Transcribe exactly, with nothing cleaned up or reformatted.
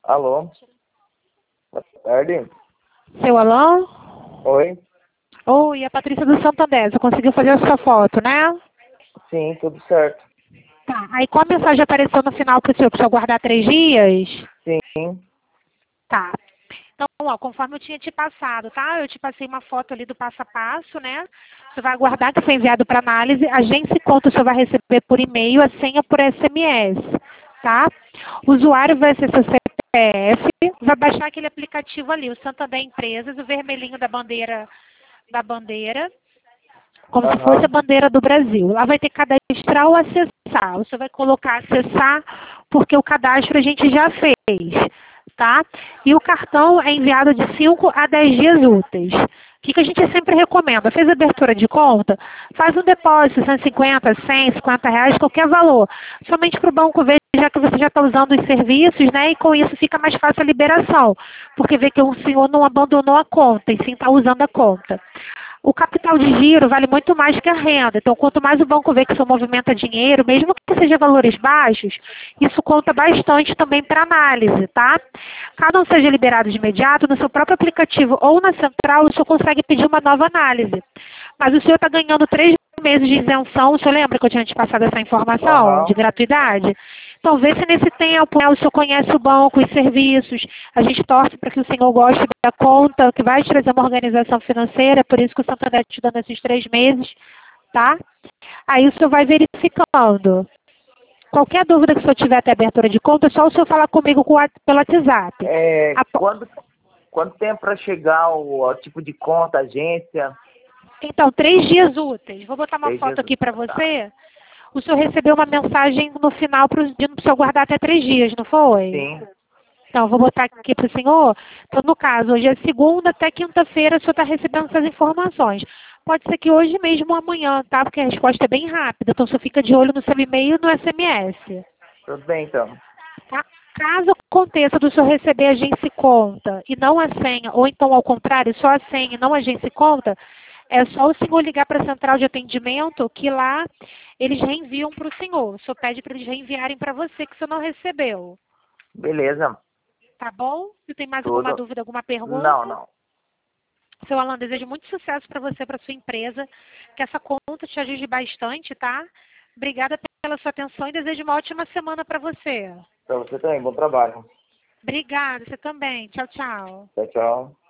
Alô? Boa tarde. Seu Alain? Oi? Oi, a Patrícia do Santander. Você conseguiu fazer a sua foto, né? Sim, tudo certo. Tá. Aí qual a mensagem apareceu no final para o senhor? Para o senhor guardar três dias? Sim. Tá. Então, ó, conforme eu tinha te passado, tá? Eu te passei uma foto ali do passo a passo, né? Você vai aguardar que foi enviado para análise. A Agência Conta o senhor vai receber por e-mail, a senha por S M S, tá? O usuário vai ser seu C P F, vai baixar aquele aplicativo ali, o Santander Empresas, o vermelhinho da bandeira, da bandeira, como se fosse a Aham. bandeira do Brasil. Lá vai ter cadastrar ou acessar. Você vai colocar acessar porque o cadastro a gente já fez, tá? E o cartão é enviado de cinco a dez dias úteis. O que, que a gente sempre recomenda? Fez abertura de conta? Faz um depósito, cento e cinquenta, cem, cinquenta reais, qualquer valor. Somente para o banco ver, já que você já está usando os serviços, né? E com isso fica mais fácil a liberação. Porque vê que o senhor não abandonou a conta e sim está usando a conta. O capital de giro vale muito mais que a renda. Então, quanto mais o banco vê que você movimenta dinheiro, mesmo que seja valores baixos, isso conta bastante também para análise, tá? Caso não seja liberado de imediato, no seu próprio aplicativo ou na central, o senhor consegue pedir uma nova análise. Mas o senhor está ganhando três meses de isenção. O senhor lembra que eu tinha te passado essa informação de Aham. gratuidade? Então, vê se nesse tempo, né, o senhor conhece o banco, os serviços. A gente torce para que o senhor goste da conta, que vai te trazer uma organização financeira, por isso que o Santander está te dando esses três meses, tá? Aí o senhor vai verificando. Qualquer dúvida que o senhor tiver até abertura de conta, é só o senhor falar comigo com, pelo WhatsApp. É, Apo- quando, quanto tempo para chegar o, o tipo de conta, agência? Então, três dias úteis. Vou botar uma Três foto dias. aqui para Tá. você. O senhor recebeu uma mensagem no final pedindo para o senhor guardar até três dias, não foi? Sim. Então, vou botar aqui para o senhor. Então, no caso, hoje é segunda até quinta-feira, o senhor está recebendo essas informações. Pode ser que hoje mesmo ou amanhã, tá? Porque a resposta é bem rápida. Então, o senhor fica de olho no seu e-mail e no S M S. Tudo bem, então. Tá? Caso aconteça do senhor receber agência e conta e não a senha, ou então ao contrário, só a senha e não a agência e conta, é só o senhor ligar para a central de atendimento que lá eles reenviam para o senhor. O senhor pede para eles reenviarem para você que o senhor não recebeu. Beleza. Tá bom? Se tem mais alguma Tudo. dúvida, alguma Não, pergunta? não. Seu Alan, desejo muito sucesso para você, para sua empresa, que essa conta te ajude bastante, tá? Obrigada pela sua atenção e desejo uma ótima semana para você. Para você também, bom trabalho. Obrigada, você também. Tchau, tchau. Tchau, tchau.